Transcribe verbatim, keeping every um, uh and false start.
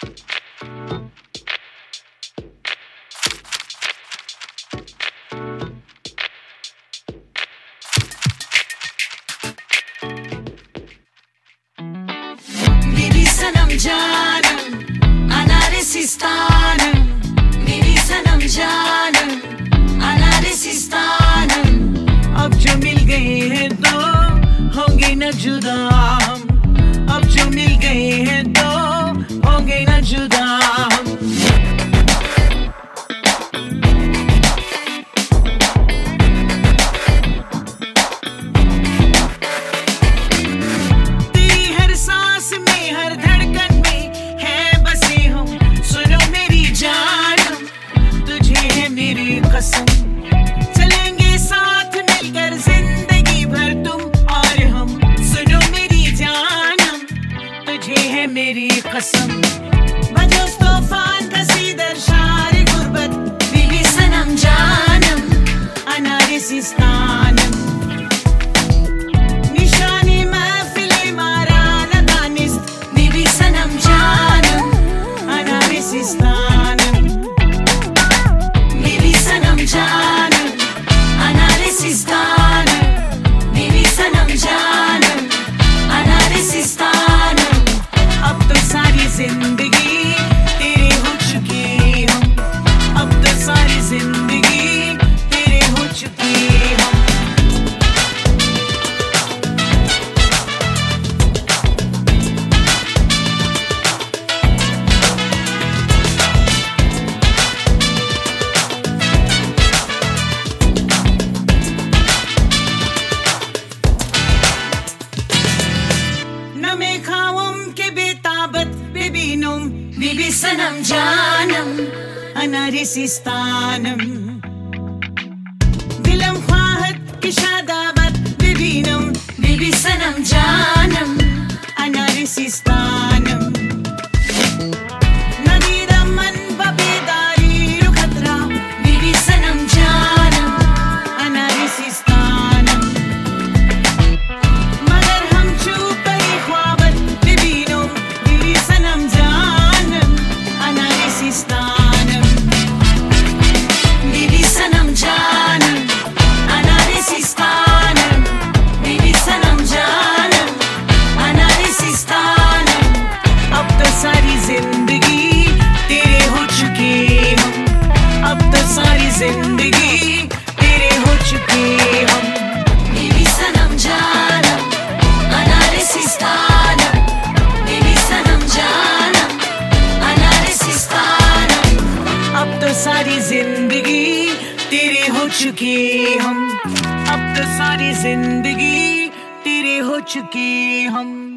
Bibi sanam janam, anaresistanam. Bibi sanam janam, anaresistanam. अब जो मिल गए हैं तो होंगे न जुदा हम। अब जो मिल गए हैं तो होंगे न जुदा हम। तेरी हर सांस में हर धड़कन में है बसे हम। सुनो मेरी जानम, तुझे है मेरी कसम। चलेंगे साथ मिलकर जिंदगी भर तुम और हम। सुनो मेरी जानम, तुझे है मेरी कसम। बजोस तूफान कसीदर शार गुर्बत। Bibi sanam janam, anaresistanam. निशानी महफिले मारा न दानिस्त। Bibi sanam janam, anaresistanam. Bibi sanam janam, anaresistanam. Bibi sanam janam, anaresistanam. अब तो सारी जिंदगी तेरे हो चुकी हम। अब तो सारी जिंदगी तेरे हो चुकी हम। नमे खावम के बेताबत बेबीनुम। Bibi sanam janam, anaresistanam. दिलम ख्वाहत की शादाबत बेबीनुम। Bibi sanam janam, anaresistanam. नदीदम मन बबेदारी रुखतरा। Bibi sanam janam, anaresistanam. मगर हम चूक गए ख्वाबत बेबीनुम। Bibi sanam janam, anaresistanam. Bibi sanam janam, anaresistanam. Bibi sanam janam, anaresistanam. अब तो सारी जिंदगी तेरे हो चुकी हम। अब तो सारी जिंदगी तेरे हो चुकी हम। Bibi sanam janam, anaresistanam. Bibi sanam janam, anaresistanam. अब तो सारी जिंदगी तेरे हो चुकी हम। अब तो सारी जिंदगी तेरे हो चुकी हम।